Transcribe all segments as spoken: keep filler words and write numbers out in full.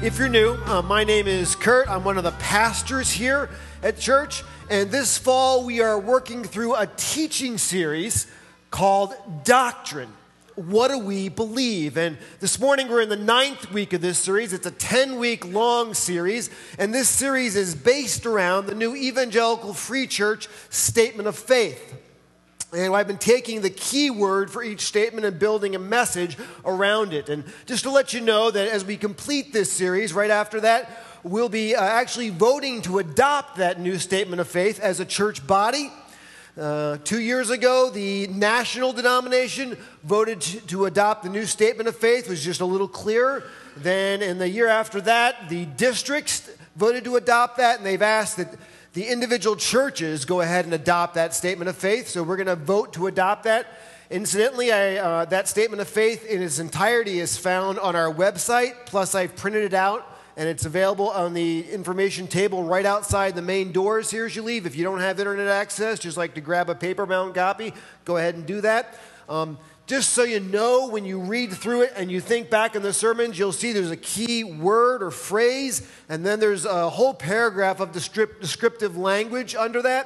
If you're new, uh, my name is Kurt. I'm one of the pastors here at church. And this fall, we are working through a teaching series called Doctrine. What do we believe? And this morning, we're in the ninth week of this series. It's a ten-week long series. And this series is based around the New Evangelical Free Church Statement of Faith. And I've been taking the key word for each statement and building a message around it. And just to let you know that as we complete this series, right after that, we'll be uh, actually voting to adopt that new statement of faith as a church body. Uh, two years ago, the national denomination voted to, to adopt the new statement of faith. It was just a little clearer. Then in the year after that, the districts voted to adopt that, and they've asked that the individual churches go ahead and adopt that statement of faith, so we're going to vote to adopt that. Incidentally, I, uh, that statement of faith in its entirety is found on our website, plus I've printed it out, and it's available on the information table right outside the main doors here as you leave. If you don't have internet access, just like to grab a paper-bound copy, go ahead and do that. Um, Just so you know, when you read through it and you think back in the sermons, you'll see there's a key word or phrase, and then there's a whole paragraph of descriptive language under that.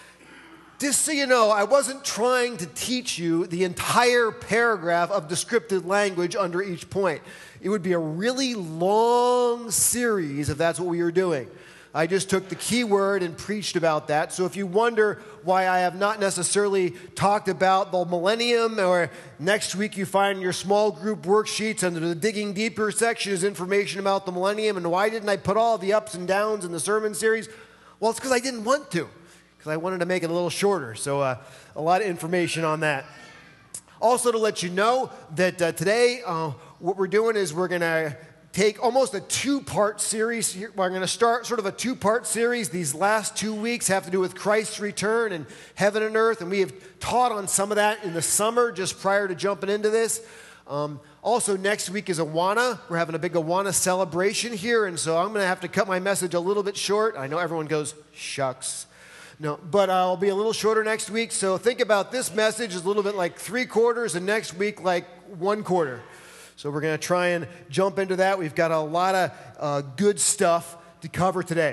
Just so you know, I wasn't trying to teach you the entire paragraph of descriptive language under each point. It would be a really long series if that's what we were doing. I just took the key word and preached about that. So if you wonder why I have not necessarily talked about the millennium, or next week you find your small group worksheets under the Digging Deeper section is information about the millennium, and why didn't I put all the ups and downs in the sermon series? Well, it's because I didn't want to, because I wanted to make it a little shorter. So uh, a lot of information on that. Also to let you know that uh, today uh, what we're doing is we're going to take almost a two-part series. We're going to start sort of a two-part series. These last two weeks have to do with Christ's return and heaven and earth, and we have taught on some of that in the summer just prior to jumping into this. Um, also, next week is Awana. We're having a big Awana celebration here, and so I'm going to have to cut my message a little bit short. I know everyone goes, shucks. No, but I'll be a little shorter next week, so think about this message as a little bit like three quarters, and next week like one quarter. So we're going to try and jump into that. We've got a lot of uh, good stuff to cover today.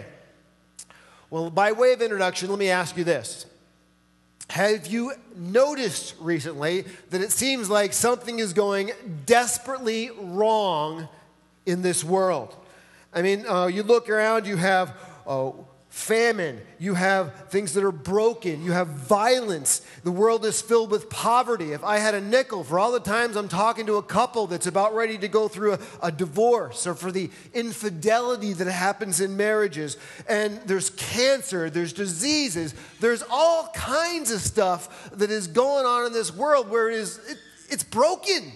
Well, by way of introduction, let me ask you this. Have you noticed recently that it seems like something is going desperately wrong in this world? I mean, uh, you look around, you have uh, famine, you have things that are broken, you have violence. The world is filled with poverty. If I had a nickel for all the times I'm talking to a couple that's about ready to go through a, a divorce, or for the infidelity that happens in marriages, and there's cancer, there's diseases, there's all kinds of stuff that is going on in this world where it is, it, it's broken.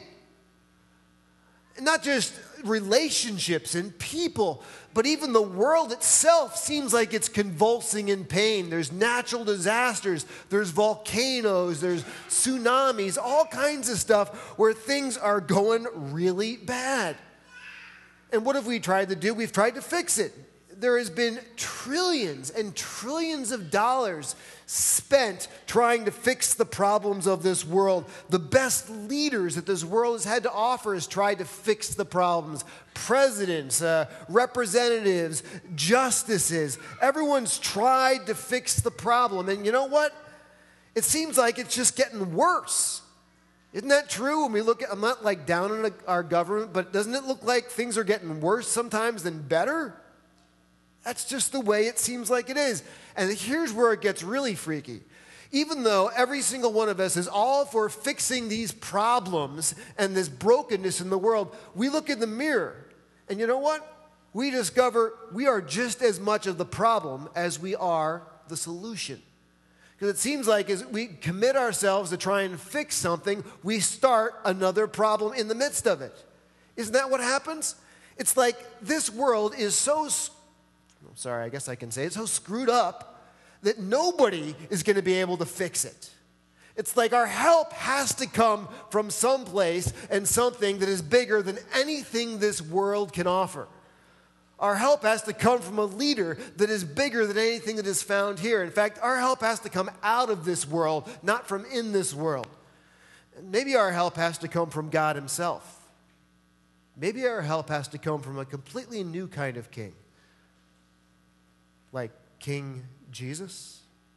Not just relationships and people, but even the world itself seems like it's convulsing in pain. There's natural disasters, there's volcanoes, there's tsunamis, all kinds of stuff where things are going really bad. And what have we tried to do? We've tried to fix it. There has been trillions and trillions of dollars spent trying to fix the problems of this world. The best leaders that this world has had to offer has tried to fix the problems. Presidents, uh, representatives, justices, everyone's tried to fix the problem. And you know what? It seems like it's just getting worse. Isn't that true? When we look at, I'm not like down on our government, but doesn't it look like things are getting worse sometimes than better? That's just the way it seems like it is. And here's where it gets really freaky. Even though every single one of us is all for fixing these problems and this brokenness in the world, we look in the mirror, and you know what? We discover we are just as much of the problem as we are the solution. Because it seems like as we commit ourselves to try and fix something, we start another problem in the midst of it. Isn't that what happens? It's like this world is so I'm sorry, I guess I can say it's so screwed up that nobody is going to be able to fix it. It's like our help has to come from someplace and something that is bigger than anything this world can offer. Our help has to come from a leader that is bigger than anything that is found here. In fact, our help has to come out of this world, not from in this world. Maybe our help has to come from God himself. maybe our help has to come from a completely new kind of king, like King Jesus.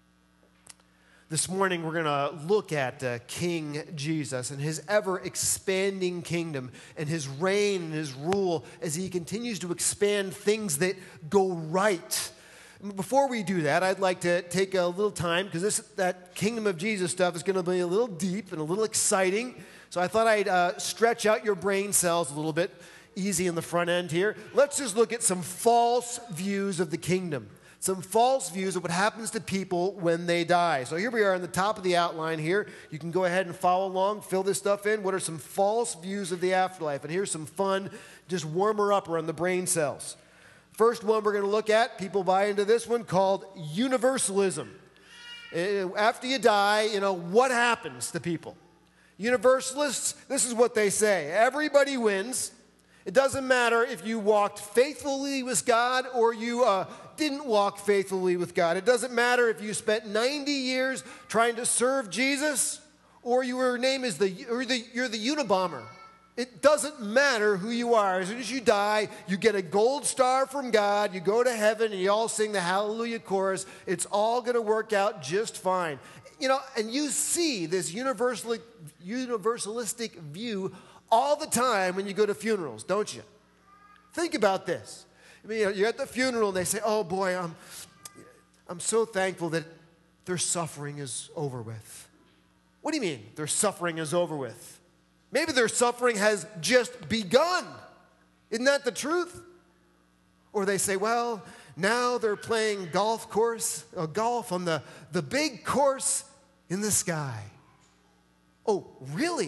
This morning, we're going to look at uh, King Jesus and his ever-expanding kingdom and his reign and his rule as he continues to expand things that go right. Before we do that, I'd like to take a little time, because this that Kingdom of Jesus stuff is going to be a little deep and a little exciting. So I thought I'd uh, stretch out your brain cells a little bit, easy in the front end here. Let's just look at some false views of the kingdom. Some false views of what happens to people when they die. So here we are on the top of the outline here. You can go ahead and follow along, fill this stuff in. What are some false views of the afterlife? And here's some fun, just warmer up around the brain cells. First one we're going to look at, people buy into this one, called universalism. After you die, you know, what happens to people? Universalists, this is what they say. Everybody wins. It doesn't matter if you walked faithfully with God or you uh, didn't walk faithfully with God. It doesn't matter if you spent ninety years trying to serve Jesus or your name is the, or the you're the Unabomber. It doesn't matter who you are. As soon as you die, you get a gold star from God. You go to heaven and you all sing the Hallelujah chorus. It's all going to work out just fine. You know, and you see this universalistic, universalistic view all the time when you go to funerals, don't you? Think about this. I mean, you're at the funeral and they say, oh boy, I'm, I'm so thankful that their suffering is over with. What do you mean their suffering is over with? Maybe their suffering has just begun. Isn't that the truth? Or they say, well, now they're playing golf course, uh, golf on the, the big course in the sky. Oh, really?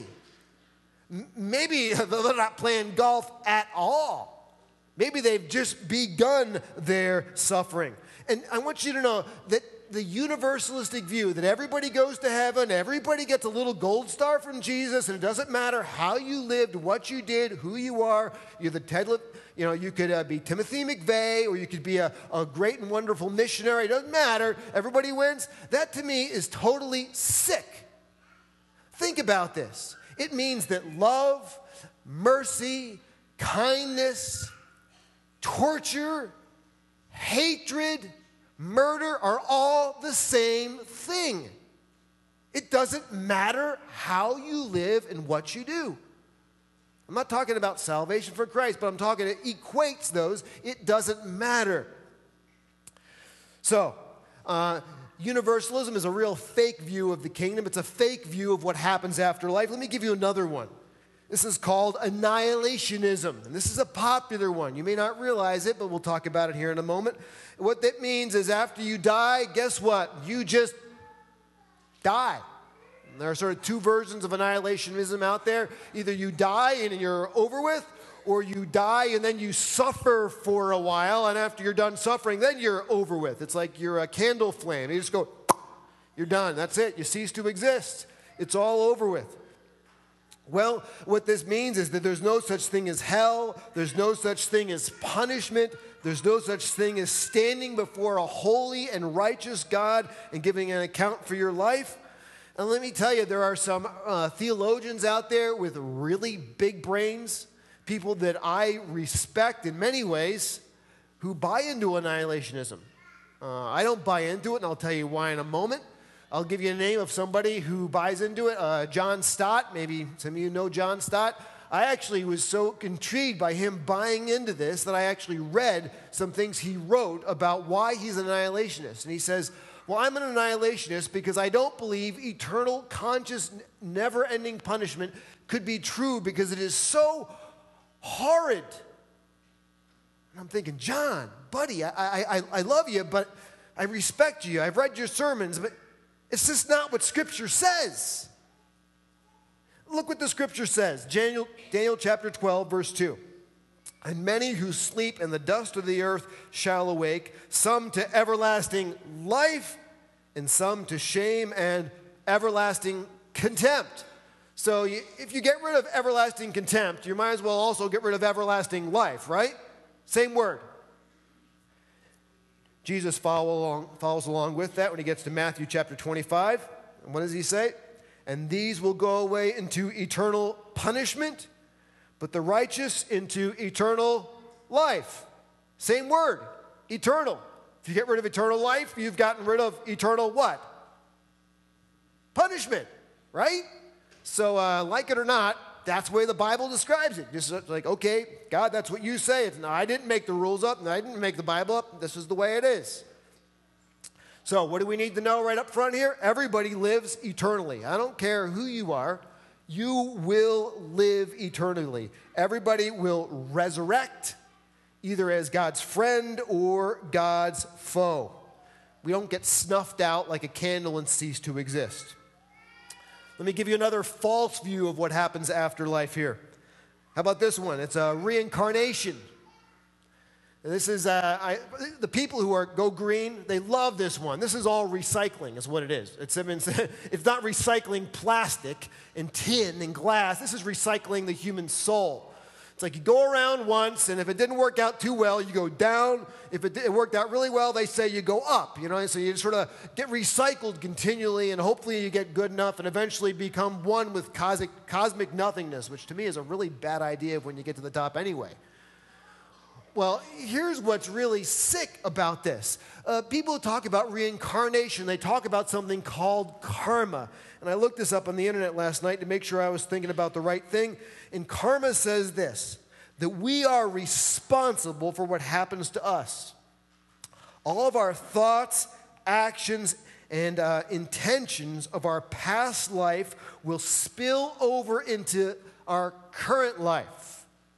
Maybe they're not playing golf at all. Maybe they've just begun their suffering. And I want you to know that the universalistic view that everybody goes to heaven, everybody gets a little gold star from Jesus, and it doesn't matter how you lived, what you did, who you are. You're the Ted, you know, you could uh, be Timothy McVeigh, or you could be a, a great and wonderful missionary. It doesn't matter. Everybody wins. That to me is totally sick. Think about this. It means that love, mercy, kindness, torture, hatred, murder are all the same thing. It doesn't matter how you live and what you do. I'm not talking about salvation for Christ, but I'm talking, it equates those. It doesn't matter. So, uh, universalism is a real fake view of the kingdom. It's a fake view of what happens after life. Let me give you another one. This is called annihilationism, and this is a popular one. You may not realize it, but we'll talk about it here in a moment. What that means is after you die, guess what? You just die. And there are sort of two versions of annihilationism out there. Either you die and you're over with, or you die and then you suffer for a while, and after you're done suffering, then you're over with. It's like you're a candle flame. You just go, you're done. That's it. You cease to exist. It's all over with. Well, what this means is that there's no such thing as hell. There's no such thing as punishment. There's no such thing as standing before a holy and righteous God and giving an account for your life. And let me tell you, there are some uh, theologians out there with really big brains, people that I respect in many ways, who buy into annihilationism. Uh, I don't buy into it, and I'll tell you why in a moment. I'll give you a name of somebody who buys into it, uh, John Stott. Maybe some of you know John Stott. I actually was so intrigued by him buying into this that I actually read some things he wrote about why he's an annihilationist. And he says, well, I'm an annihilationist because I don't believe eternal, conscious, never-ending punishment could be true because it is so horrid. And I'm thinking, John, buddy, I, I, I love you, but I respect you. I've read your sermons, but it's just not what Scripture says. Look what the Scripture says. Daniel, Daniel chapter twelve, verse two. And many who sleep in the dust of the earth shall awake, some to everlasting life, and some to shame and everlasting contempt. So you, if you get rid of everlasting contempt, you might as well also get rid of everlasting life, right? Same word. Jesus follow along, follows along with that when he gets to Matthew chapter twenty-five. And what does he say? And these will go away into eternal punishment, but the righteous into eternal life. Same word, eternal. If you get rid of eternal life, you've gotten rid of eternal what? Punishment, right? So uh, like it or not, that's the way the Bible describes it. Just like, okay, God, that's what you say. It's, no, I didn't make the rules up, and I didn't make the Bible up. This is the way it is. So what do we need to know right up front here? Everybody lives eternally. I don't care who you are. You will live eternally. Everybody will resurrect, either as God's friend or God's foe. We don't get snuffed out like a candle and cease to exist. Let me give you another false view of what happens after life here. How about this one? It's a reincarnation. And this is, uh, I, the people who are Go Green, they love this one. This is all recycling is what it is. It's, it's not recycling plastic and tin and glass. This is recycling the human soul. It's like you go around once, and if it didn't work out too well, you go down. If it, it worked out really well, they say you go up. You know, so you sort of get recycled continually, and hopefully you get good enough and eventually become one with cosmic, cosmic nothingness, which to me is a really bad idea when you get to the top anyway. Well, here's what's really sick about this. Uh, people talk about reincarnation. They talk about something called karma. And I looked this up on the internet last night to make sure I was thinking about the right thing. And karma says this, that we are responsible for what happens to us. All of our thoughts, actions, and uh, intentions of our past life will spill over into our current life.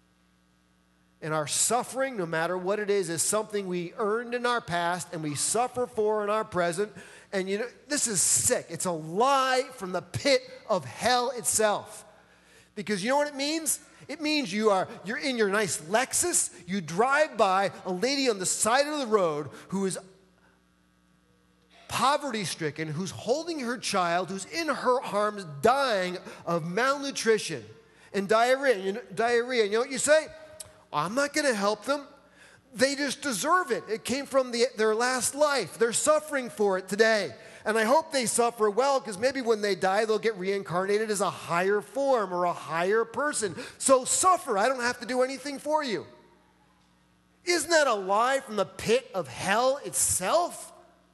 And our suffering, no matter what it is, is something we earned in our past and we suffer for in our present. And you know, this is sick. It's a lie from the pit of hell itself. Because you know what it means? It means you are, you're in your nice Lexus, you drive by a lady on the side of the road who is poverty-stricken, who's holding her child, who's in her arms dying of malnutrition and diarrhea. You know, diarrhea. You know what you say? I'm not going to help them. They just deserve it. It came from the, their last life. They're suffering for it today. And I hope they suffer well, because maybe when they die, they'll get reincarnated as a higher form or a higher person. So suffer. I don't have to do anything for you. Isn't that a lie from the pit of hell itself?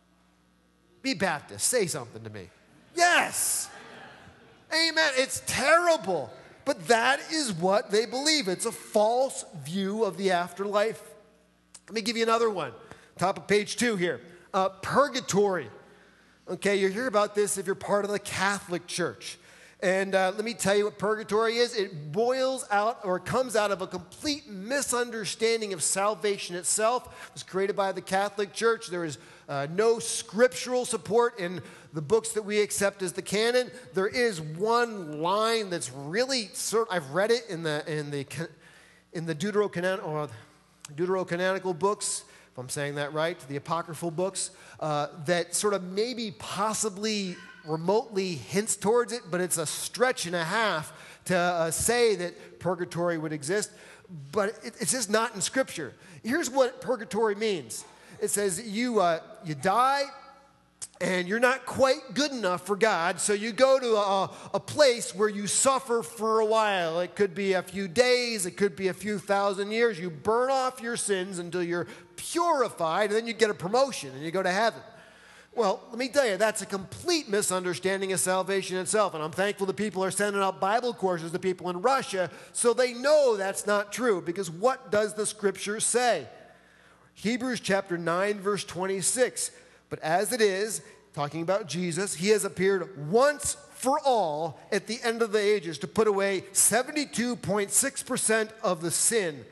Be Baptist. Say something to me. Yes. Amen. It's terrible. But that is what they believe. It's a false view of the afterlife. Let me give you another one. Top of page two here. Uh, purgatory. Okay, you hear about this if you're part of the Catholic Church. And uh, let me tell you what purgatory is. It boils out or comes out of a complete misunderstanding of salvation itself. It was created by the Catholic Church. There is uh, no scriptural support in the books that we accept as the canon. There is one line that's really certain. I've read it in the in the in the Deuterocanon or Deuterocanonical books, if I'm saying that right, the apocryphal books uh, that sort of maybe possibly remotely hints towards it, but it's a stretch and a half to uh, say that purgatory would exist. But it, it's just not in Scripture. Here's what purgatory means. It says you uh, you die, and you're not quite good enough for God, so you go to a, a place where you suffer for a while. It could be a few days, it could be a few thousand years. You burn off your sins until you're purified, and then you get a promotion, and you go to heaven. Well, let me tell you, that's a complete misunderstanding of salvation itself, and I'm thankful that people are sending out Bible courses to people in Russia so they know that's not true, because what does the Scripture say? Hebrews chapter nine, verse twenty-six. But as it is, talking about Jesus, he has appeared once for all at the end of the ages to put away seventy-two point six percent of the sin.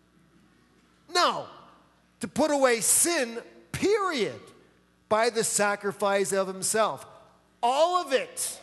No, to put away sin, period, by the sacrifice of himself. All of it.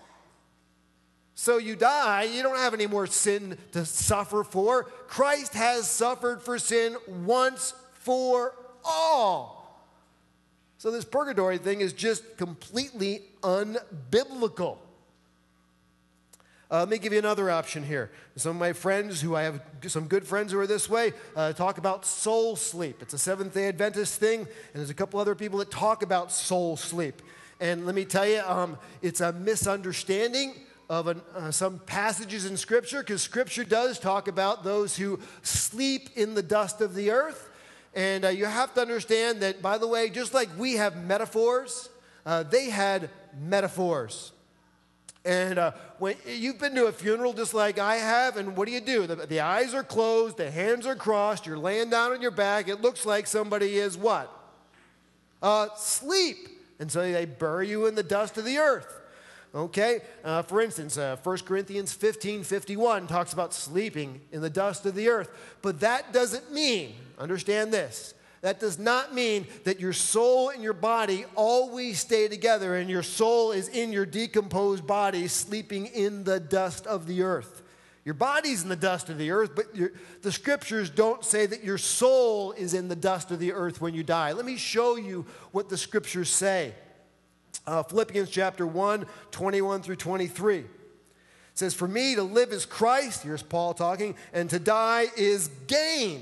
So you die, you don't have any more sin to suffer for. Christ has suffered for sin once for all. So this purgatory thing is just completely unbiblical. Uh, let me give you another option here. Some of my friends, who I have some good friends who are this way, uh, talk about soul sleep. It's a Seventh-day Adventist thing, and there's a couple other people that talk about soul sleep. And let me tell you, um, it's a misunderstanding of an, uh, some passages in Scripture, because Scripture does talk about those who sleep in the dust of the earth. And uh, you have to understand that, by the way, just like we have metaphors, uh, they had metaphors. And uh, when you've been to a funeral just like I have, and what do you do? The, the eyes are closed, the hands are crossed, you're laying down on your back. It looks like somebody is what? Uh, sleep. And so they bury you in the dust of the earth. Okay? Uh, for instance, uh, First Corinthians fifteen fifty-one talks about sleeping in the dust of the earth. But that doesn't mean, understand this, that does not mean that your soul and your body always stay together and your soul is in your decomposed body sleeping in the dust of the earth. Your body's in the dust of the earth, but your, the Scriptures don't say that your soul is in the dust of the earth when you die. Let me show you what the Scriptures say. Uh, Philippians chapter one, twenty-one through twenty-three. It says, "For me to live is Christ," here's Paul talking, "and to die is gain.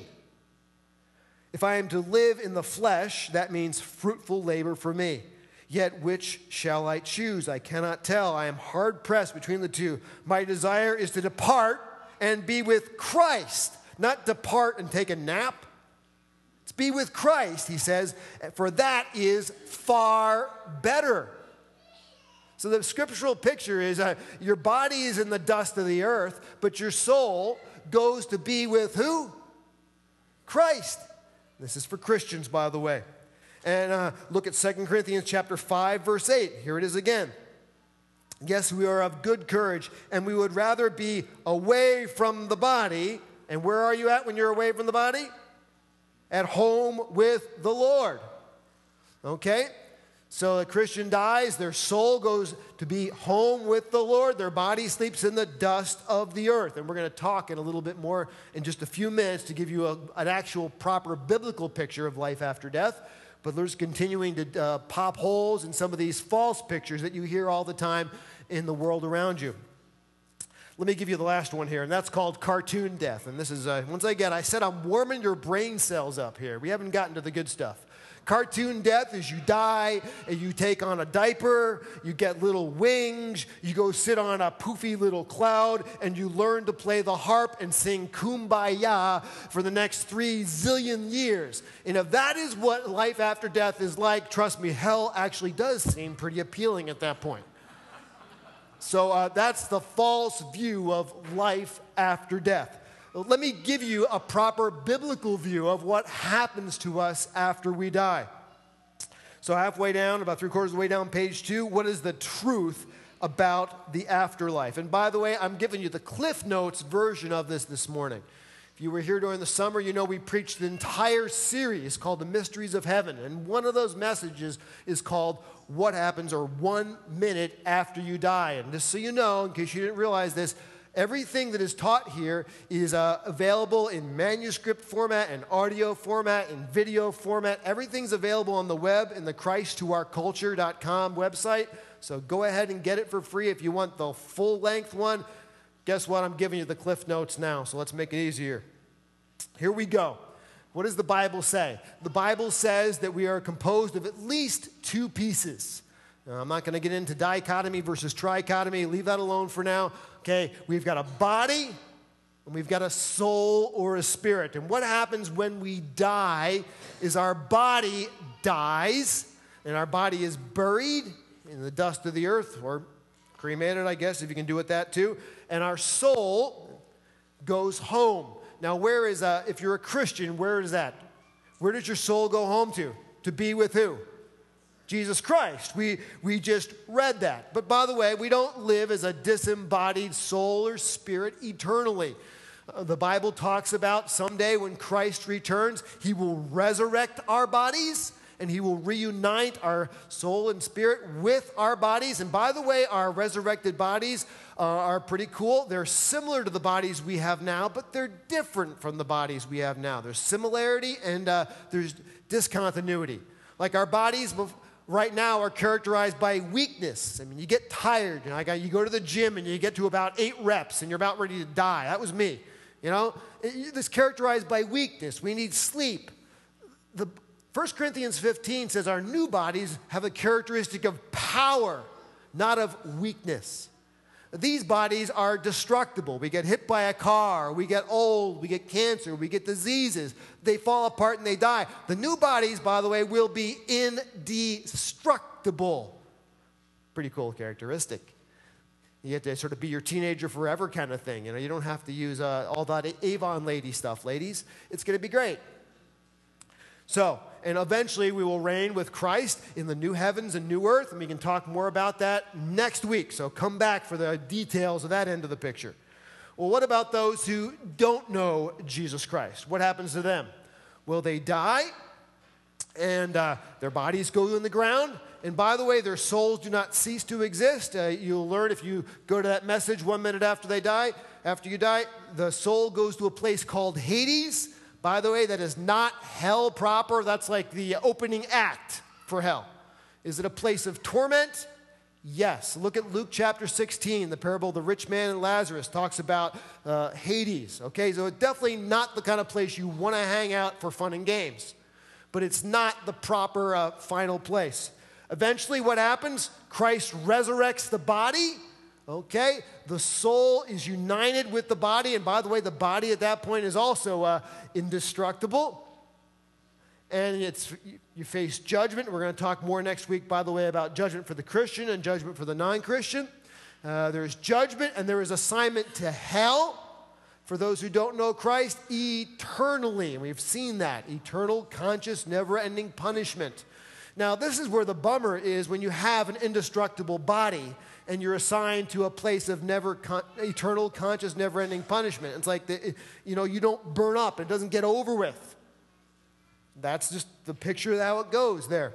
If I am to live in the flesh, that means fruitful labor for me. Yet which shall I choose? I cannot tell. I am hard pressed between the two. My desire is to depart and be with Christ." Not depart and take a nap. It's be with Christ, he says, for that is far better. So the scriptural picture is uh, your body is in the dust of the earth, but your soul goes to be with who? Christ. This is for Christians, by the way. And uh, look at Second Corinthians chapter five, verse eight. Here it is again. "Yes, we are of good courage, and we would rather be away from the body." And where are you at when you're away from the body? At home with the Lord. Okay? So a Christian dies, their soul goes to be home with the Lord, their body sleeps in the dust of the earth. And we're going to talk in a little bit more in just a few minutes to give you a, an actual proper biblical picture of life after death. But there's continuing to uh, pop holes in some of these false pictures that you hear all the time in the world around you. Let me give you the last one here, and that's called cartoon death. And this is, uh, once again, I said I'm warming your brain cells up here. We haven't gotten to the good stuff. Cartoon death is you die, and you take on a diaper, you get little wings, you go sit on a poofy little cloud, and you learn to play the harp and sing Kumbaya for the next three zillion years. And if that is what life after death is like, trust me, hell actually does seem pretty appealing at that point. So uh, that's the false view of life after death. Let me give you a proper biblical view of what happens to us after we die. So halfway down, about three quarters of the way down page two, what is the truth about the afterlife? And by the way, I'm giving you the Cliff Notes version of this this morning. If you were here during the summer, you know we preached an entire series called The Mysteries of Heaven. And one of those messages is called What Happens or One Minute After You Die. And just so you know, in case you didn't realize this, everything that is taught here is uh, available in manuscript format and audio format and video format. Everything's available on the web in the Christ to our culture dot com website. So go ahead and get it for free if you want the full-length one. Guess what? I'm giving you the Cliff Notes now, so let's make it easier. Here we go. What does the Bible say? The Bible says that we are composed of at least two pieces. Now, I'm not going to get into dichotomy versus trichotomy. Leave that alone for now. Okay, we've got a body and we've got a soul or a spirit. And what happens when we die is our body dies and our body is buried in the dust of the earth, or cremated, I guess, if you can do it that too. And our soul goes home. Now, where is, uh, if you're a Christian, where is that? Where does your soul go home to? To be with who? Jesus Christ. We, we just read that. But by the way, we don't live as a disembodied soul or spirit eternally. Uh, the Bible talks about someday when Christ returns, he will resurrect our bodies and he will reunite our soul and spirit with our bodies. And by the way, our resurrected bodies uh, are pretty cool. They're similar to the bodies we have now, but they're different from the bodies we have now. There's similarity and uh, there's discontinuity. Like our bodies right now are characterized by weakness. I mean, you get tired. You know, like you go to the gym and you get to about eight reps and you're about ready to die. That was me. You know, it's characterized by weakness. We need sleep. The First Corinthians fifteen says our new bodies have a characteristic of power, not of weakness. These bodies are destructible. We get hit by a car, we get old, we get cancer, we get diseases. They fall apart and they die. The new bodies, by the way, will be indestructible. Pretty cool characteristic. You get to sort of be your teenager forever kind of thing. You know, you don't have to use uh, all that Avon lady stuff, ladies. It's going to be great. So, and eventually we will reign with Christ in the new heavens and new earth, and we can talk more about that next week. So come back for the details of that end of the picture. Well, what about those who don't know Jesus Christ? What happens to them? Will they die? And uh, their bodies go in the ground? And by the way, their souls do not cease to exist. Uh, you'll learn if you go to that message one minute after they die, after you die, the soul goes to a place called Hades. By the way, that is not hell proper. That's like the opening act for hell. Is it a place of torment? Yes. Look at Luke chapter sixteen. The parable of the rich man and Lazarus talks about uh, Hades. Okay, so it's definitely not the kind of place you want to hang out for fun and games. But it's not the proper uh, final place. Eventually, what happens? Christ resurrects the body. Okay, the soul is united with the body, and by the way, the body at that point is also uh, indestructible. And it's you face judgment. We're going to talk more next week, by the way, about judgment for the Christian and judgment for the non-Christian. Uh, there's judgment, and there is assignment to hell for those who don't know Christ eternally. And we've seen that eternal, conscious, never-ending punishment. Now, this is where the bummer is when you have an indestructible body and you're assigned to a place of never con- eternal, conscious, never-ending punishment. It's like, the, you know, you don't burn up. It doesn't get over with. That's just the picture of how it goes there.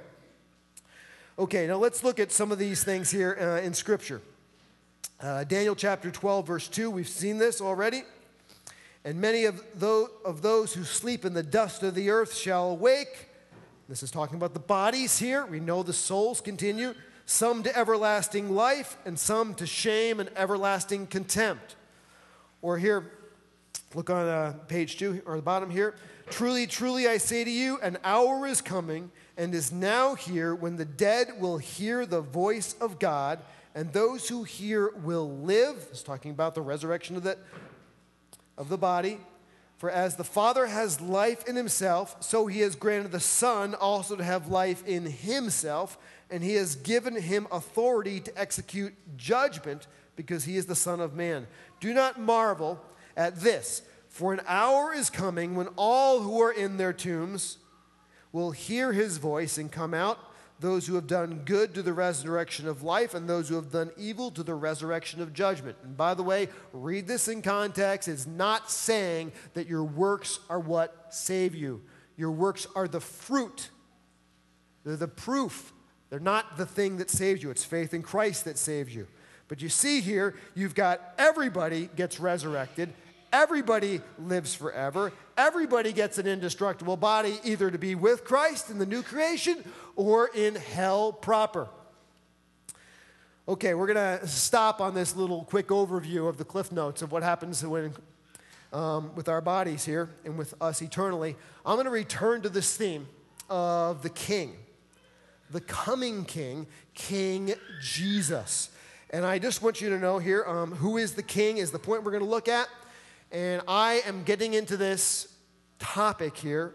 Okay, now let's look at some of these things here uh, in Scripture. Uh, Daniel chapter twelve, verse two, we've seen this already. And many of those, of those who sleep in the dust of the earth shall awake. This is talking about the bodies here. We know the souls continue. Some to everlasting life, and some to shame and everlasting contempt. Or here, look on uh, page two, or the bottom here. Truly, truly, I say to you, an hour is coming, and is now here, when the dead will hear the voice of God, and those who hear will live. It's talking about the resurrection of the, of the body. For as the Father has life in himself, so he has granted the Son also to have life in himself, and he has given him authority to execute judgment, because he is the Son of Man. Do not marvel at this, for an hour is coming when all who are in their tombs will hear his voice and come out, those who have done good to the resurrection of life, and those who have done evil to the resurrection of judgment. And by the way, read this in context. It's not saying that your works are what save you. Your works are the fruit. They're the proof. They're not the thing that saves you. It's faith in Christ that saves you. But you see here, you've got everybody gets resurrected. Everybody lives forever. Everybody gets an indestructible body, either to be with Christ in the new creation or in hell proper. Okay, we're going to stop on this little quick overview of the cliff notes of what happens when, um, with our bodies here and with us eternally. I'm going to return to this theme of the King, the coming King, King Jesus. And I just want you to know here, um, who is the King is the point we're going to look at. And I am getting into this topic here.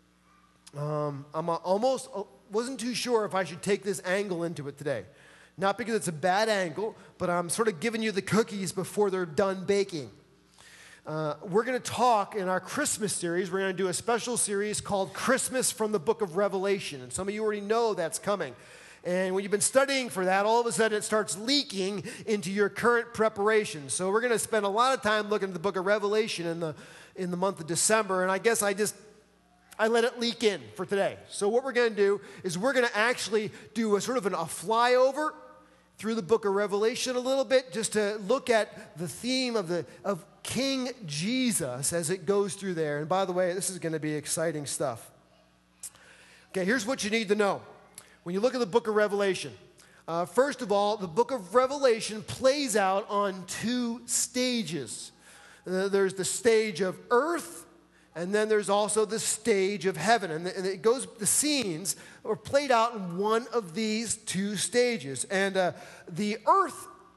Um, I'm almost wasn't too sure if I should take this angle into it today. Not because it's a bad angle, but I'm sort of giving you the cookies before they're done baking. Uh, we're going to talk in our Christmas series. We're going to do a special series called Christmas from the Book of Revelation. And some of you already know that's coming. And when you've been studying for that, all of a sudden it starts leaking into your current preparation. So we're going to spend a lot of time looking at the book of Revelation in the in the month of December. And I guess I just, I let it leak in for today. So what we're going to do is we're going to actually do a sort of an, a flyover through the book of Revelation a little bit, just to look at the theme of the of King Jesus as it goes through there. And by the way, this is going to be exciting stuff. Okay, here's what you need to know. When you look at the book of Revelation, uh, first of all, the book of Revelation plays out on two stages. Uh, there's the stage of earth, and then there's also the stage of heaven. And, the, and it goes, the scenes are played out in one of these two stages. And uh, the earth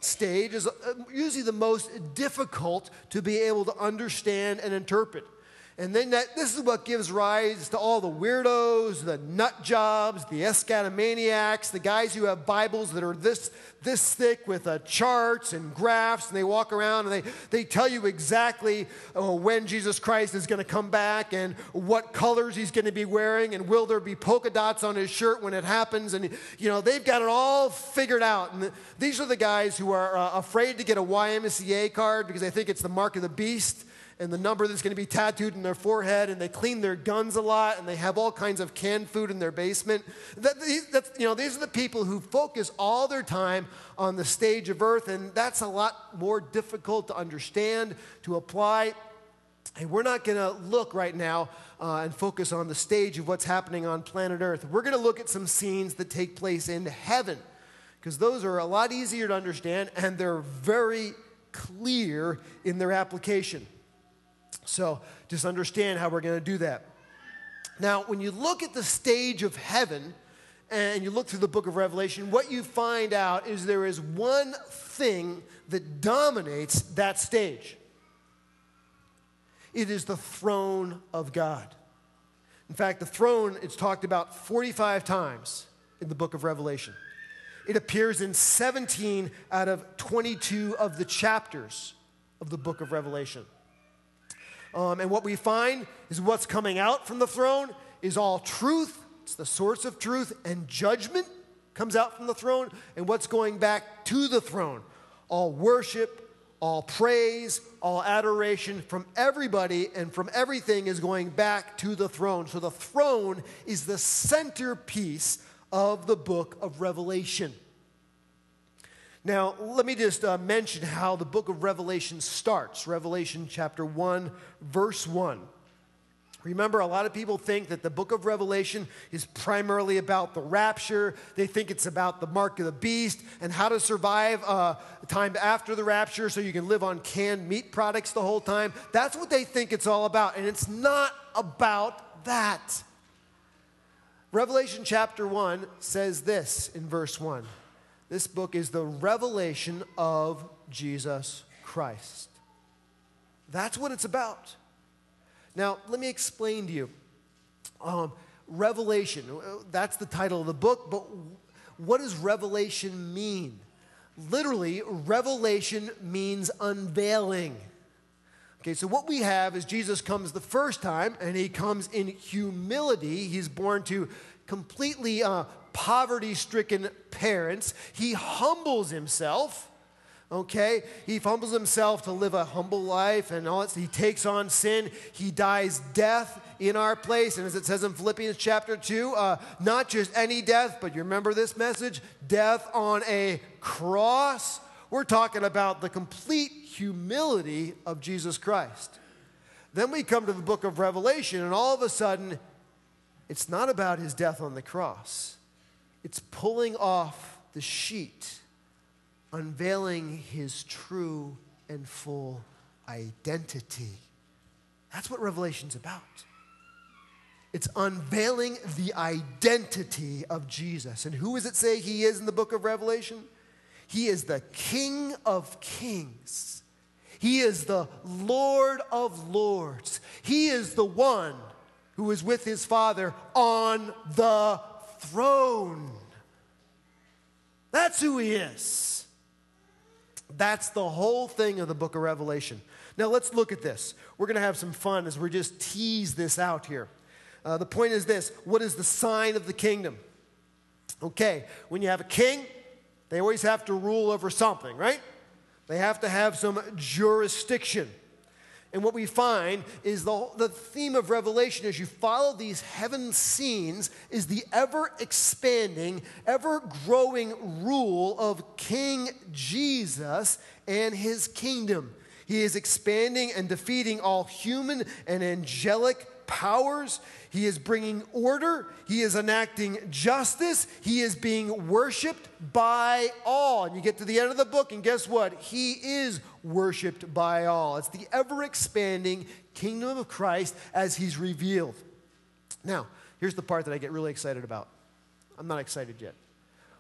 stage is uh, usually the most difficult to be able to understand and interpret. And then that, this is what gives rise to all the weirdos, the nut jobs, the eschatомaniacs, the guys who have Bibles that are this, this thick with uh, charts and graphs, and they walk around and they, they tell you exactly uh, when Jesus Christ is going to come back and what colors he's going to be wearing and will there be polka dots on his shirt when it happens. And, you know, they've got it all figured out. And the, these are the guys who are uh, afraid to get a Y M C A card because they think it's the mark of the beast and the number that's going to be tattooed in their forehead, and they clean their guns a lot, and they have all kinds of canned food in their basement. That, that's, you know, these are the people who focus all their time on the stage of earth, and that's a lot more difficult to understand, to apply. And we're not going to look right now uh, and focus on the stage of what's happening on planet Earth. We're going to look at some scenes that take place in heaven, because those are a lot easier to understand, and they're very clear in their application. So just understand how we're going to do that. Now, when you look at the stage of heaven and you look through the book of Revelation, what you find out is there is one thing that dominates that stage. It is the throne of God. In fact, the throne, it's talked about forty-five times in the book of Revelation. It appears in seventeen out of twenty-two of the chapters of the book of Revelation. Um, and what we find is what's coming out from the throne is all truth. It's the source of truth, and judgment comes out from the throne. And what's going back to the throne? All worship, all praise, all adoration from everybody and from everything is going back to the throne. So the throne is the centerpiece of the book of Revelation. Now, let me just uh, mention how the book of Revelation starts. Revelation chapter one, verse one. Remember, a lot of people think that the book of Revelation is primarily about the rapture. They think it's about the mark of the beast and how to survive uh, time after the rapture so you can live on canned meat products the whole time. That's what they think it's all about, and it's not about that. Revelation chapter one says this in verse one. This book is the revelation of Jesus Christ. That's what it's about. Now, let me explain to you. Um, Revelation, that's the title of the book, but what does revelation mean? Literally, revelation means unveiling. Okay, so what we have is Jesus comes the first time, and he comes in humility. He's born to completely uh, poverty-stricken parents. He humbles himself, okay? He humbles himself to live a humble life, and all that. He takes on sin. He dies death in our place. And as it says in Philippians chapter two, uh, not just any death, but you remember this message? Death on a cross. We're talking about the complete humility of Jesus Christ. Then we come to the book of Revelation, and all of a sudden, it's not about his death on the cross. It's pulling off the sheet, unveiling his true and full identity. That's what Revelation's about. It's unveiling the identity of Jesus. And who does it say he is in the book of Revelation? He is the King of Kings. He is the Lord of Lords. He is the one who is with his Father on the throne. That's who he is. That's the whole thing of the book of Revelation. Now let's look at this. We're going to have some fun as we just tease this out here. Uh, the point is this: what is the sign of the kingdom? Okay, when you have a king, they always have to rule over something, right? They have to have some jurisdiction. And what we find is the, the theme of Revelation as you follow these heaven scenes is the ever-expanding, ever-growing rule of King Jesus and his kingdom. He is expanding and defeating all human and angelic powers. He is bringing order. He is enacting justice. He is being worshiped by all. And you get to the end of the book, and guess what? He is worshiped by all. It's the ever-expanding kingdom of Christ as he's revealed. Now, here's the part that I get really excited about. I'm not excited yet.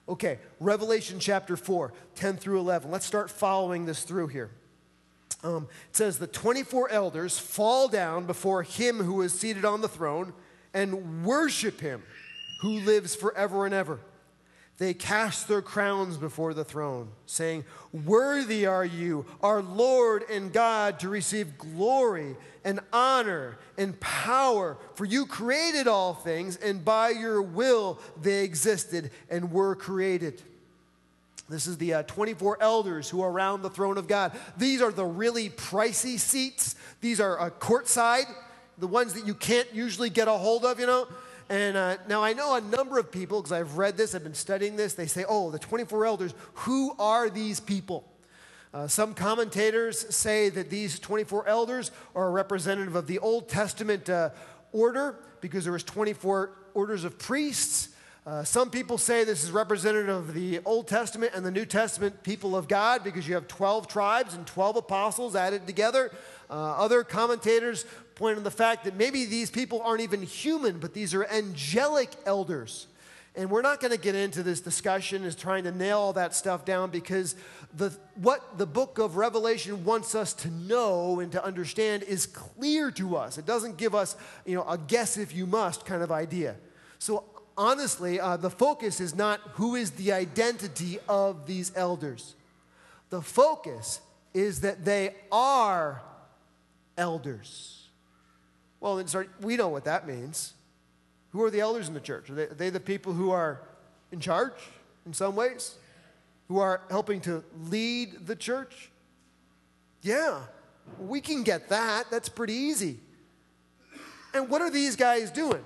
Okay, Revelation chapter four, ten through eleven. Let's start following this through here. Um, it says, the twenty-four elders fall down before him who is seated on the throne and worship him who lives forever and ever. They cast their crowns before the throne, saying, worthy are you, our Lord and God, to receive glory and honor and power. For you created all things, and by your will they existed and were created. This is the uh, twenty-four elders who are around the throne of God. These are the really pricey seats. These are uh, courtside, the ones that you can't usually get a hold of, you know. And uh, now I know a number of people, because I've read this, I've been studying this, they say, oh, the twenty-four elders, who are these people? Uh, some commentators say that these twenty-four elders are a representative of the Old Testament uh, order, because there was twenty-four orders of priests. Uh, some people say this is representative of the Old Testament and the New Testament people of God, because you have twelve tribes and twelve apostles added together. Uh, other commentators point on the fact that maybe these people aren't even human, but these are angelic elders. And we're not going to get into this discussion as trying to nail all that stuff down, because the, what the book of Revelation wants us to know and to understand is clear to us. It doesn't give us, you know, a guess if you must kind of idea. So honestly, uh, the focus is not who is the identity of these elders. The focus is that they are elders. Well, then sorry, we know what that means. Who are the elders in the church? Are they, are they the people who are in charge in some ways? Who are helping to lead the church? Yeah, we can get that. That's pretty easy. And what are these guys doing?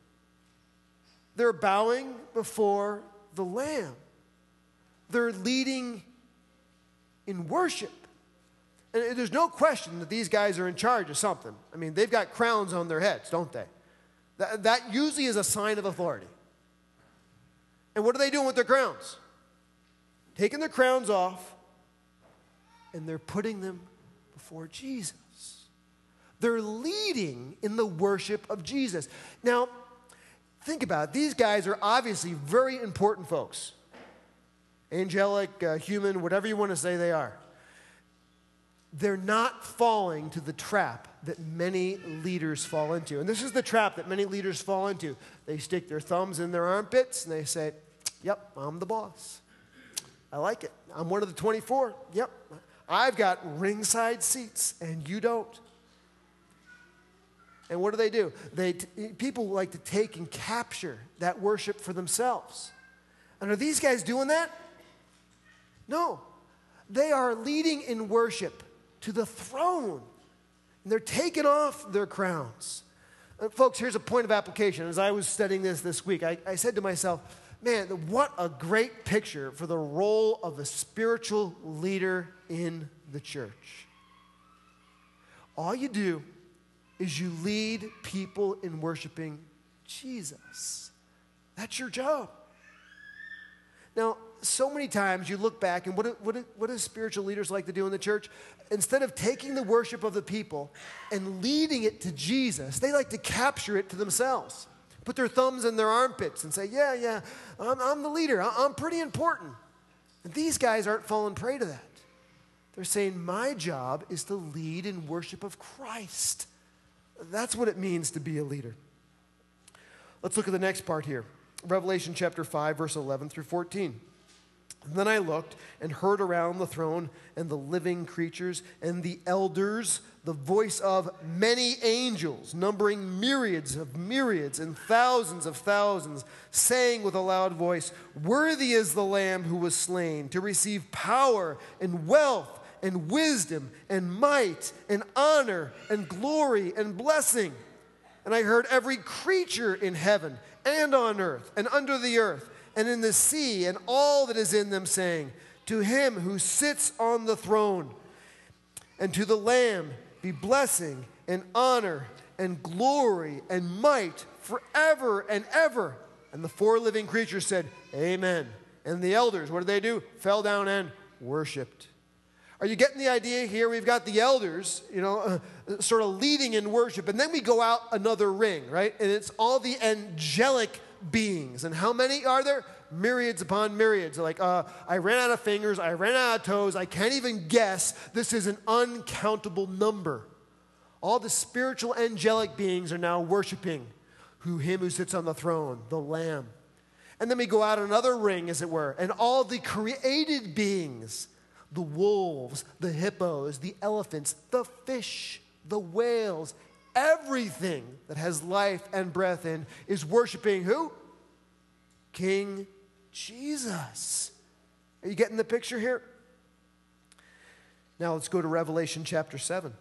They're bowing before the Lamb. They're leading in worship. And there's no question that these guys are in charge of something. I mean, they've got crowns on their heads, don't they? That, that usually is a sign of authority. And what are they doing with their crowns? Taking their crowns off, and they're putting them before Jesus. They're leading in the worship of Jesus. Now, think about it. These guys are obviously very important folks. Angelic, uh, human, whatever you want to say they are. They're not falling to the trap that many leaders fall into. And this is the trap that many leaders fall into. They stick their thumbs in their armpits and they say, yep, I'm the boss. I like it. I'm one of the twenty-four. Yep, I've got ringside seats and you don't. And what do they do? They t- people like to take and capture that worship for themselves. And are these guys doing that? No. They are leading in worship to the throne. And they're taking off their crowns. Uh, folks, here's a point of application. As I was studying this this week, I, I said to myself, man, what a great picture for the role of a spiritual leader in the church. All you do is you lead people in worshiping Jesus. That's your job. Now, so many times you look back, and what do, what, do, what do spiritual leaders like to do in the church? Instead of taking the worship of the people and leading it to Jesus, they like to capture it to themselves. Put their thumbs in their armpits and say, yeah, yeah, I'm, I'm the leader. I'm pretty important. And these guys aren't falling prey to that. They're saying, my job is to lead in worship of Christ. That's what it means to be a leader. Let's look at the next part here. Revelation chapter five, verse eleven through fourteen. Then I looked and heard around the throne and the living creatures and the elders the voice of many angels, numbering myriads of myriads and thousands of thousands, saying with a loud voice, worthy is the Lamb who was slain to receive power and wealth and wisdom and might and honor and glory and blessing. And I heard every creature in heaven and on earth and under the earth and in the sea and all that is in them saying, to him who sits on the throne and to the Lamb be blessing and honor and glory and might forever and ever. And the four living creatures said, amen. And the elders, what did they do? Fell down and worshiped. Are you getting the idea here? We've got the elders, you know, uh, sort of leading in worship. And then we go out another ring, right? And it's all the angelic beings. And how many are there? Myriads upon myriads. They're like, uh, I ran out of fingers, I ran out of toes, I can't even guess. This is an uncountable number. All the spiritual angelic beings are now worshiping who him who sits on the throne, the Lamb. And then we go out another ring, as it were, and all the created beings, the wolves, the hippos, the elephants, the fish, the whales, everything that has life and breath in is worshiping who? King Jesus. Are you getting the picture here? Now let's go to Revelation chapter seven.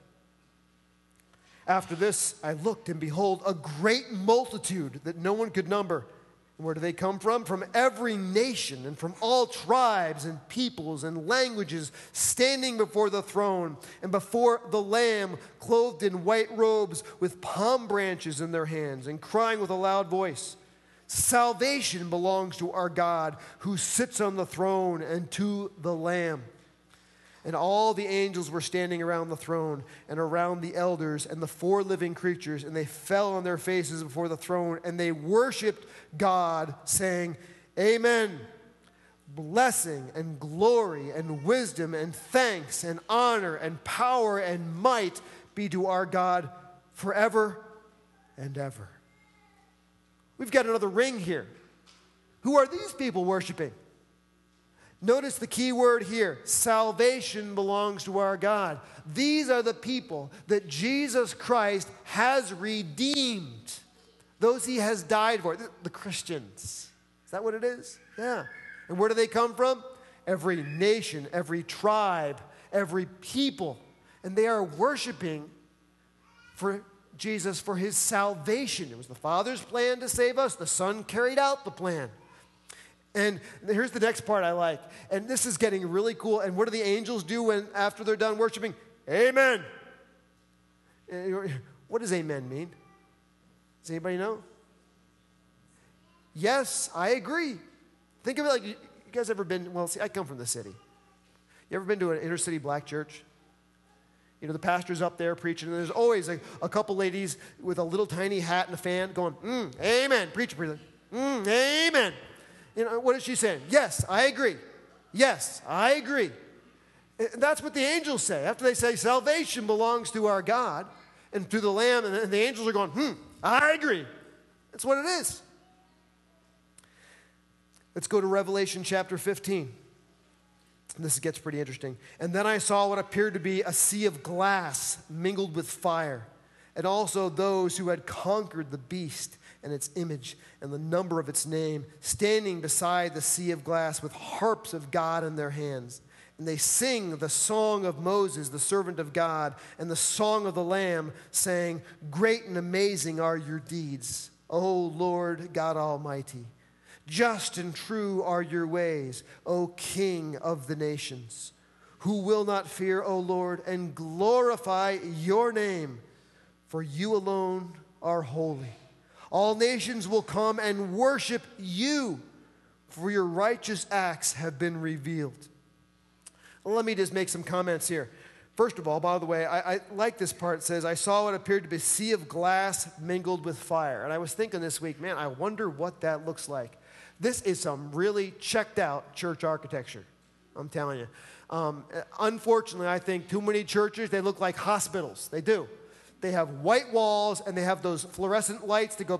After this, I looked, and behold, a great multitude that no one could number. And where do they come from? From every nation and from all tribes and peoples and languages, standing before the throne and before the Lamb, clothed in white robes with palm branches in their hands, and crying with a loud voice, "Salvation belongs to our God who sits on the throne and to the Lamb." And all the angels were standing around the throne and around the elders and the four living creatures, and they fell on their faces before the throne, and they worshiped God, saying, "Amen. Blessing and glory and wisdom and thanks and honor and power and might be to our God forever and ever." We've got another ring here. Who are these people worshiping? Notice the key word here. Salvation belongs to our God. These are the people that Jesus Christ has redeemed. Those he has died for. The Christians. Is that what it is? Yeah. And where do they come from? Every nation, every tribe, every people. And they are worshiping for Jesus for his salvation. It was the Father's plan to save us. The Son carried out the plan. And here's the next part I like. And this is getting really cool. And what do the angels do when after they're done worshiping? Amen. What does amen mean? Does anybody know? Yes, I agree. Think of it like, you guys ever been, well, see, I come from the city. You ever been to an inner city black church? You know, the pastor's up there preaching, and there's always a, a couple ladies with a little tiny hat and a fan going, mm, amen. Preacher, preacher, mm, amen. You know, what is she saying? Yes, I agree. Yes, I agree. And that's what the angels say. After they say salvation belongs to our God and to the Lamb, and the angels are going, hmm, I agree. That's what it is. Let's go to Revelation chapter fifteen. This gets pretty interesting. And then I saw what appeared to be a sea of glass mingled with fire, and also those who had conquered the beast and its image and the number of its name, standing beside the sea of glass with harps of God in their hands. And they sing the song of Moses, the servant of God, and the song of the Lamb, saying, "Great and amazing are your deeds, O Lord God Almighty. Just and true are your ways, O King of the nations. Who will not fear, O Lord, and glorify your name, for you alone are holy. All nations will come and worship you, for your righteous acts have been revealed." Well, let me just make some comments here. First of all, by the way, I, I like this part. It says, I saw what appeared to be a sea of glass mingled with fire. And I was thinking this week, man, I wonder what that looks like. This is some really checked out church architecture, I'm telling you. Um, unfortunately, I think too many churches, they look like hospitals. They do. They have white walls, and they have those fluorescent lights that go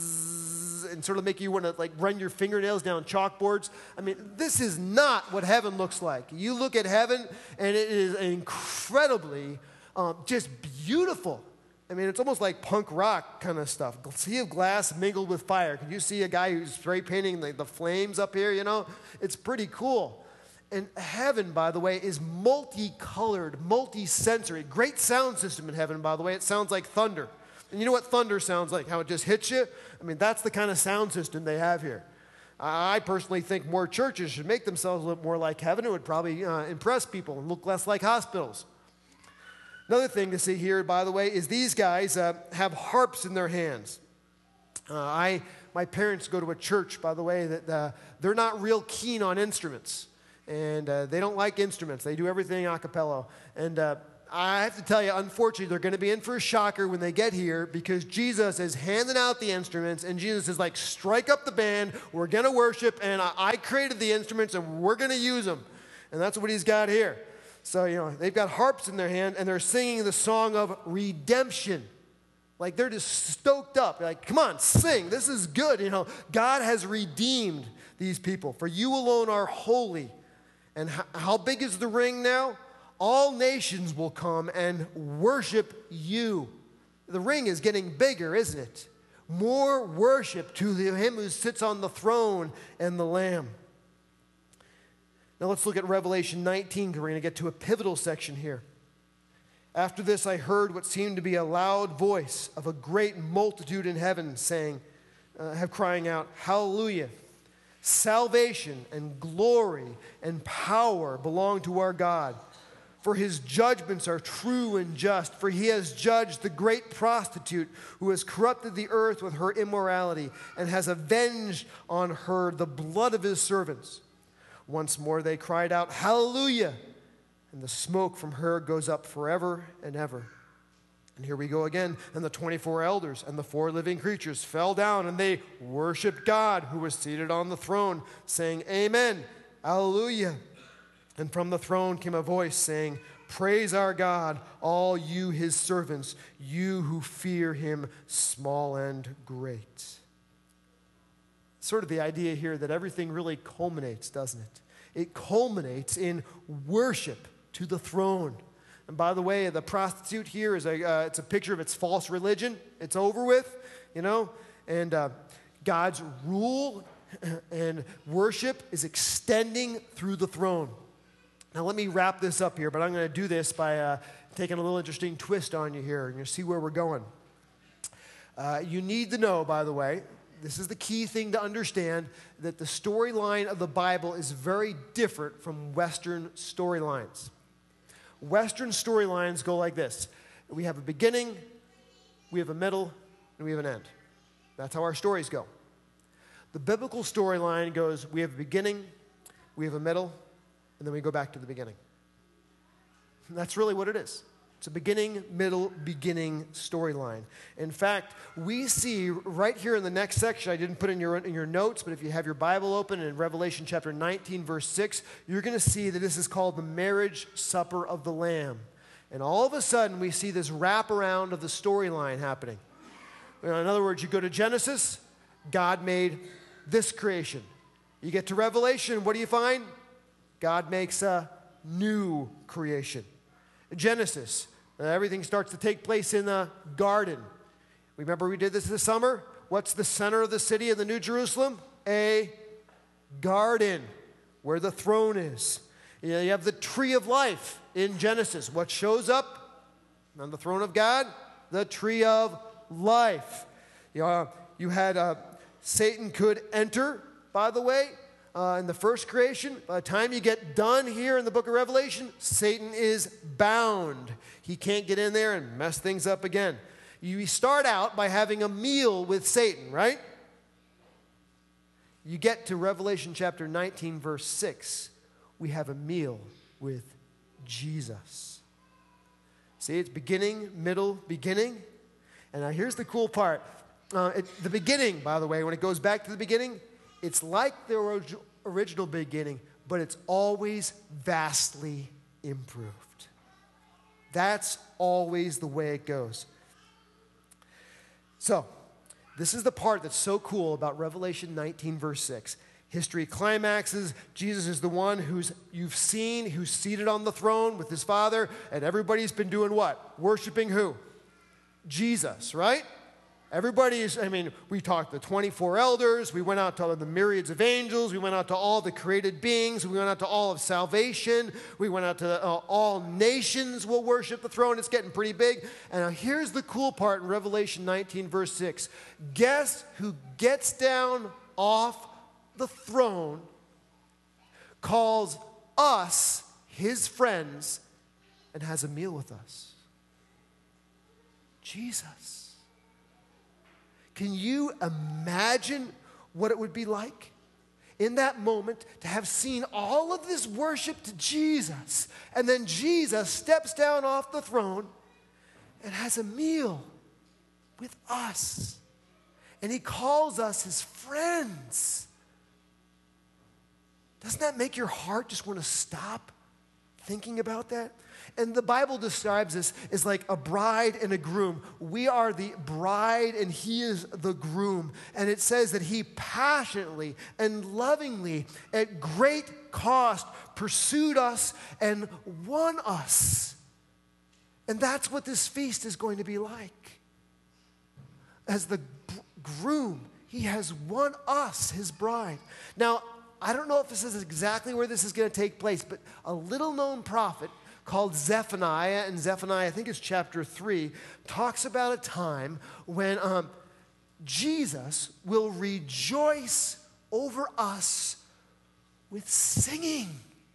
bzzz and sort of make you want to like run your fingernails down chalkboards. I mean, this is not what heaven looks like. You look at heaven, and it is incredibly um, just beautiful. I mean, it's almost like punk rock kind of stuff. Sea of glass mingled with fire. Can you see a guy who's spray painting the, the flames up here, you know? It's pretty cool. And heaven, by the way, is multicolored, multi-sensory. Great sound system in heaven, by the way. It sounds like thunder. And you know what thunder sounds like? How it just hits you? I mean, that's the kind of sound system they have here. I personally think more churches should make themselves look more like heaven. It would probably uh, impress people and look less like hospitals. Another thing to see here, by the way, is these guys uh, have harps in their hands. Uh, I, my parents go to a church, by the way, that uh, they're not real keen on instruments. And uh, they don't like instruments. They do everything a cappella. And uh, I have to tell you, unfortunately, they're going to be in for a shocker when they get here because Jesus is handing out the instruments and Jesus is like, strike up the band, we're going to worship, and I, I created the instruments and we're going to use them. And that's what he's got here. So, you know, they've got harps in their hand and they're singing the song of redemption. Like they're just stoked up. They're like, come on, sing. This is good. You know, God has redeemed these people. For you alone are holy. And how, how big is the ring now? All nations will come and worship you. The ring is getting bigger, isn't it? More worship to him who sits on the throne and the Lamb. Now let's look at Revelation nineteen, because we're going to get to a pivotal section here. After this, I heard what seemed to be a loud voice of a great multitude in heaven saying, uh, have crying out, Hallelujah! Salvation and glory and power belong to our God. For his judgments are true and just. For he has judged the great prostitute who has corrupted the earth with her immorality and has avenged on her the blood of his servants. Once more they cried out, Hallelujah! And the smoke from her goes up forever and ever. And here we go again. And the twenty-four elders and the four living creatures fell down and they worshiped God who was seated on the throne, saying, Amen, Hallelujah. And from the throne came a voice saying, Praise our God, all you his servants, you who fear him, small and great. Sort of the idea here that everything really culminates, doesn't it? It culminates in worship to the throne. And by the way, the prostitute here is a, uh, it's a picture of its false religion. It's over with, you know, and uh, God's rule and worship is extending through the throne. Now let me wrap this up here, but I'm going to do this by uh, taking a little interesting twist on you here, and you'll see where we're going. Uh, you need to know, by the way, this is the key thing to understand, that the storyline of the Bible is very different from Western storylines. Western storylines go like this. We have a beginning, we have a middle, and we have an end. That's how our stories go. The biblical storyline goes, we have a beginning, we have a middle, and then we go back to the beginning. And that's really what it is. It's a beginning, middle, beginning storyline. In fact, we see right here in the next section, I didn't put in your, in your notes, but if you have your Bible open in Revelation chapter nineteen, verse six, you're going to see that this is called the marriage supper of the Lamb. And all of a sudden, we see this wraparound of the storyline happening. In other words, you go to Genesis, God made this creation. You get to Revelation, what do you find? God makes a new creation. In Genesis, everything starts to take place in the garden. Remember we did this this summer? What's the center of the city of the New Jerusalem? A garden where the throne is. You have the tree of life in Genesis. What shows up on the throne of God? The tree of life. You know, you had uh, Satan could enter, by the way, uh, in the first creation. By the time you get done here in the book of Revelation, Satan is bound. He can't get in there and mess things up again. You start out by having a meal with Satan, right? You get to Revelation chapter nineteen, verse six. We have a meal with Jesus. See, it's beginning, middle, beginning. And now here's the cool part. Uh, it, the beginning, by the way, when it goes back to the beginning, it's like the orig- original beginning, but it's always vastly improved. That's always the way it goes. So, this is the part that's so cool about Revelation nineteen, verse six. History climaxes. Jesus is the one who's you've seen, who's seated on the throne with his Father, and everybody's been doing what? Worshiping who? Jesus, right? Everybody's, I mean, we talked to the twenty-four elders, we went out to the myriads of angels, we went out to all the created beings, we went out to all of salvation, we went out to uh, all nations will worship the throne. It's getting pretty big. And now here's the cool part in Revelation nineteen, verse six. Guess who gets down off the throne, calls us his friends, and has a meal with us? Jesus. Can you imagine what it would be like in that moment to have seen all of this worship to Jesus. And then Jesus steps down off the throne and has a meal with us. And he calls us his friends. Doesn't that make your heart just want to stop thinking about that? And the Bible describes this as like a bride and a groom. We are the bride and he is the groom. And it says that he passionately and lovingly, at great cost, pursued us and won us. And that's what this feast is going to be like. As the groom, he has won us, his bride. Now, I don't know if this is exactly where this is going to take place, but a little-known prophet called Zephaniah, and Zephaniah, I think it's chapter three, talks about a time when um, Jesus will rejoice over us with singing.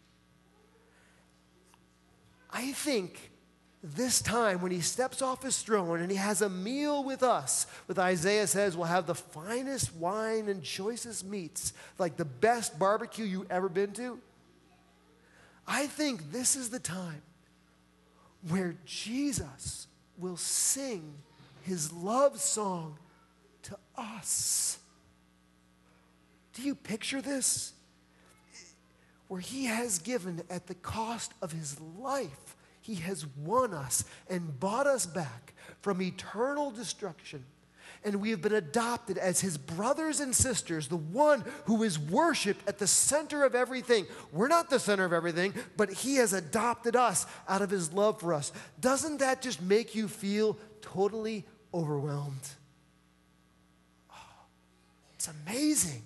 I think this time when he steps off his throne and he has a meal with us, with Isaiah says we'll have the finest wine and choicest meats, like the best barbecue you ever been to. I think this is the time where Jesus will sing his love song to us. Do you picture this? Where he has given at the cost of his life, he has won us and bought us back from eternal destruction. And we have been adopted as his brothers and sisters, the one who is worshiped at the center of everything. We're not the center of everything, but he has adopted us out of his love for us. Doesn't that just make you feel totally overwhelmed? Oh, it's amazing.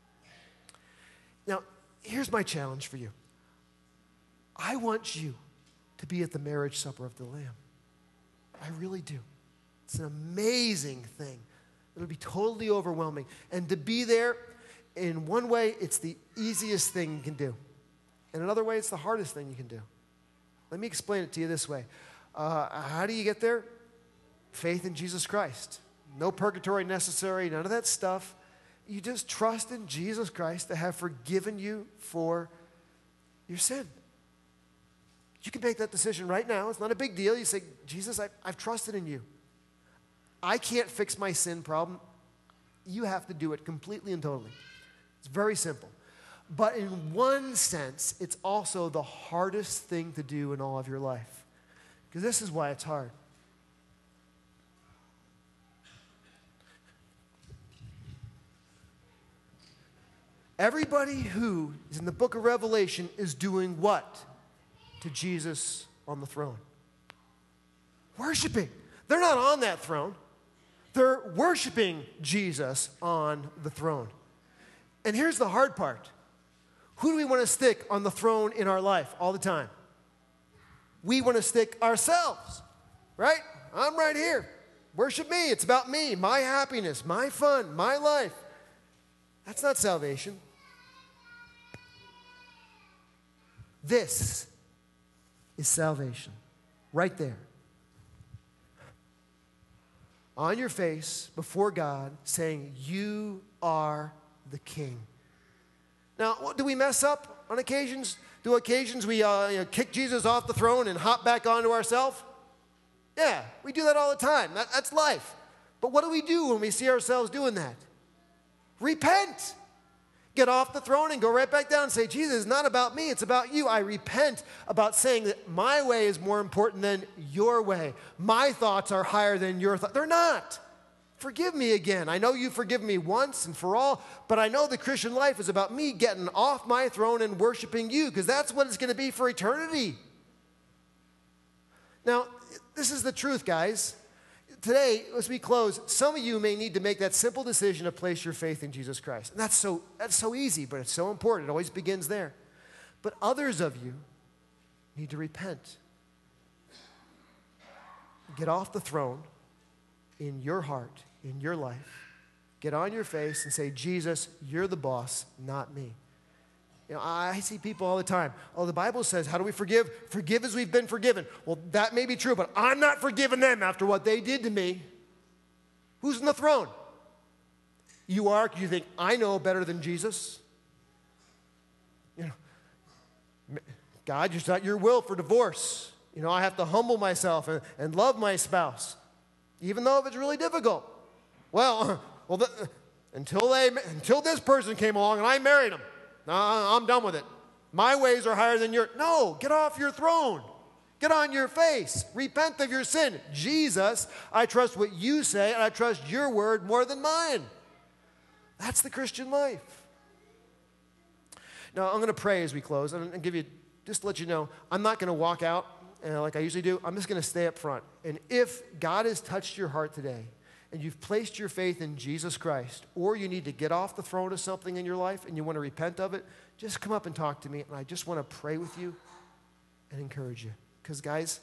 Now, here's my challenge for you. I want you to be at the marriage supper of the Lamb. I really do. It's an amazing thing. It'll be totally overwhelming. And to be there, in one way, it's the easiest thing you can do. In another way, it's the hardest thing you can do. Let me explain it to you this way. Uh, how do you get there? Faith in Jesus Christ. No purgatory necessary, none of that stuff. You just trust in Jesus Christ to have forgiven you for your sin. You can make that decision right now. It's not a big deal. You say, Jesus, I, I've trusted in you. I can't fix my sin problem. You have to do it completely and totally. It's very simple. But in one sense, it's also the hardest thing to do in all of your life. Because this is why it's hard. Everybody who is in the book of Revelation is doing what to Jesus on the throne? Worshiping. They're not on that throne. They're worshiping Jesus on the throne. And here's the hard part. Who do we want to stick on the throne in our life all the time? We want to stick ourselves, right? I'm right here. Worship me. It's about me, my happiness, my fun, my life. That's not salvation. This is salvation, right there. On your face before God, saying, you are the King. Now, do we mess up on occasions? Do occasions we uh, you know, kick Jesus off the throne and hop back onto ourselves? Yeah, we do that all the time. That, that's life. But what do we do when we see ourselves doing that? Repent. Get off the throne and go right back down and say, Jesus, it's not about me, it's about you. I repent about saying that my way is more important than your way. My thoughts are higher than your thoughts. They're not. Forgive me again. I know you forgive me once and for all, but I know the Christian life is about me getting off my throne and worshiping you, because that's what it's going to be for eternity. Now, this is the truth, guys. Today, as we close, some of you may need to make that simple decision to place your faith in Jesus Christ. And that's so, that's so easy, but it's so important. It always begins there. But others of you need to repent. Get off the throne in your heart, in your life. Get on your face and say, Jesus, you're the boss, not me. You know, I see people all the time. Oh, the Bible says, how do we forgive? Forgive as we've been forgiven. Well, that may be true, but I'm not forgiving them after what they did to me. Who's on the throne? You are. You think, I know better than Jesus? God, it's not your will for divorce. You know, I have to humble myself and, and love my spouse, even though if it's really difficult. Well, well, the, until they, until this person came along and I married him, uh, I'm done with it. My ways are higher than yours. No, get off your throne. Get on your face. Repent of your sin. Jesus, I trust what you say, and I trust your word more than mine. That's the Christian life. Now, I'm going to pray as we close, and, and give you, just to let you know, I'm not going to walk out uh, like I usually do. I'm just going to stay up front. And if God has touched your heart today, and you've placed your faith in Jesus Christ, or you need to get off the throne of something in your life, and you want to repent of it, just come up and talk to me, and I just want to pray with you and encourage you. Because, guys,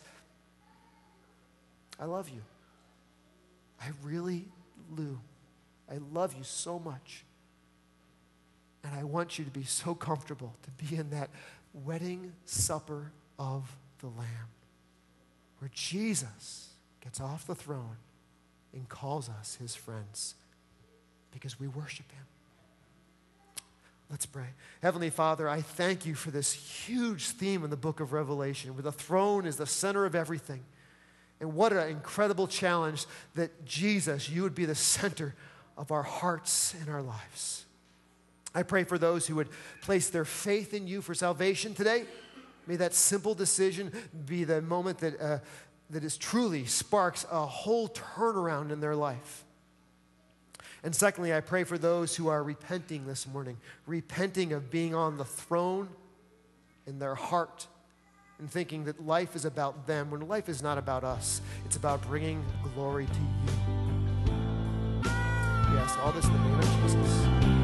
I love you. I really do. I love you so much. And I want you to be so comfortable to be in that wedding supper of the Lamb, where Jesus gets off the throne and calls us his friends because we worship him. Let's pray. Heavenly Father, I thank you for this huge theme in the book of Revelation, where the throne is the center of everything. And what an incredible challenge that Jesus, you would be the center of our hearts and our lives. I pray for those who would place their faith in you for salvation today. May that simple decision be the moment that, uh, that is truly sparks a whole turnaround in their life. And secondly, I pray for those who are repenting this morning, repenting of being on the throne in their heart and thinking that life is about them when life is not about us. It's about bringing glory to you. Yes, all this in the name of Jesus.